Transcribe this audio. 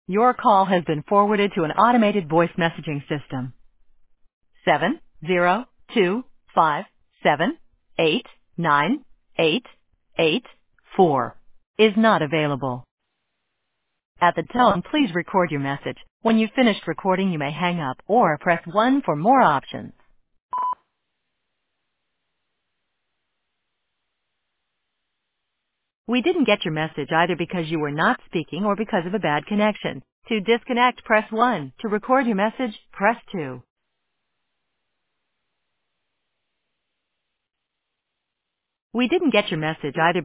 Your call has been forwarded to an automated voice messaging system. 70257888884 is not available. At the tone, please record your message. When you've finished recording, you may hang up or press 1 for more options. We didn't get your message either because you were not speaking or because of a bad connection. To disconnect, press 1. To record your message, press 2. We didn't get your message either